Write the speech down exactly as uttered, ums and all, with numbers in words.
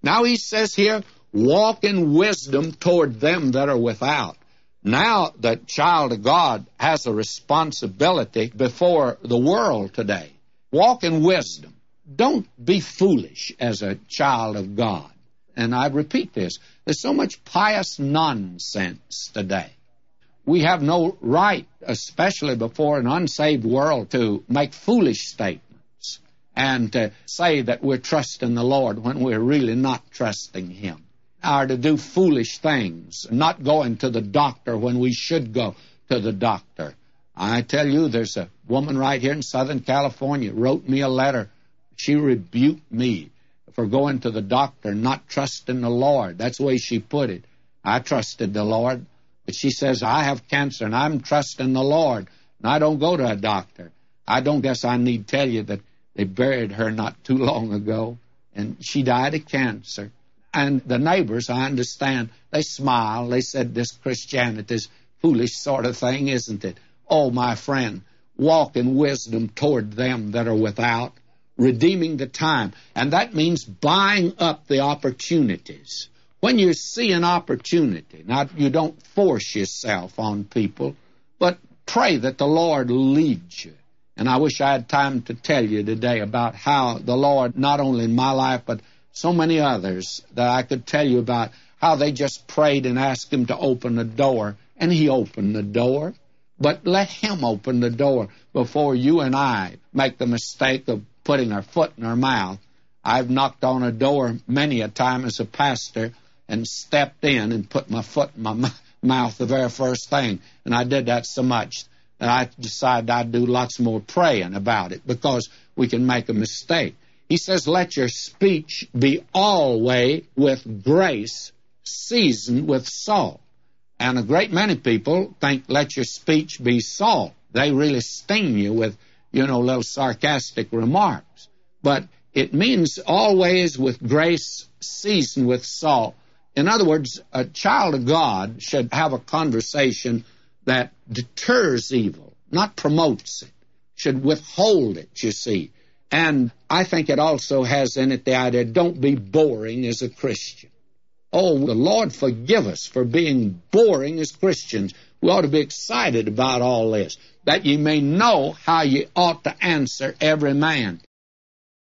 Now he says here, walk in wisdom toward them that are without. Now the child of God has a responsibility before the world today. Walk in wisdom. Don't be foolish as a child of God. And I repeat this, there's so much pious nonsense today. We have no right, especially before an unsaved world, to make foolish statements and to say that we're trusting the Lord when we're really not trusting Him. Or to do foolish things, not going to the doctor when we should go to the doctor. I tell you, there's a woman right here in Southern California wrote me a letter. She rebuked me for going to the doctor and not trusting the Lord. That's the way she put it. I trusted the Lord. But she says, I have cancer and I'm trusting the Lord. And I don't go to a doctor. I don't guess I need to tell you that they buried her not too long ago. And she died of cancer. And the neighbors, I understand, they smile. They said, this Christianity is foolish sort of thing, isn't it? Oh, my friend, walk in wisdom toward them that are without, redeeming the time. And that means buying up the opportunities. When you see an opportunity, now you don't force yourself on people, but pray that the Lord leads you. And I wish I had time to tell you today about how the Lord, not only in my life, but so many others that I could tell you about how they just prayed and asked Him to open the door, and He opened the door. But let Him open the door before you and I make the mistake of putting our foot in our mouth. I've knocked on a door many a time as a pastor and stepped in and put my foot in my mouth the very first thing. And I did that so much that I decided I'd do lots more praying about it, because we can make a mistake. He says, let your speech be always with grace, seasoned with salt. And a great many people think, let your speech be salt. They really sting you with, you know, little sarcastic remarks. But it means always with grace, seasoned with salt. In other words, a child of God should have a conversation that deters evil, not promotes it, should withhold it, you see. And I think it also has in it the idea, don't be boring as a Christian. Oh, the Lord forgive us for being boring as Christians. We ought to be excited about all this, that ye may know how ye ought to answer every man.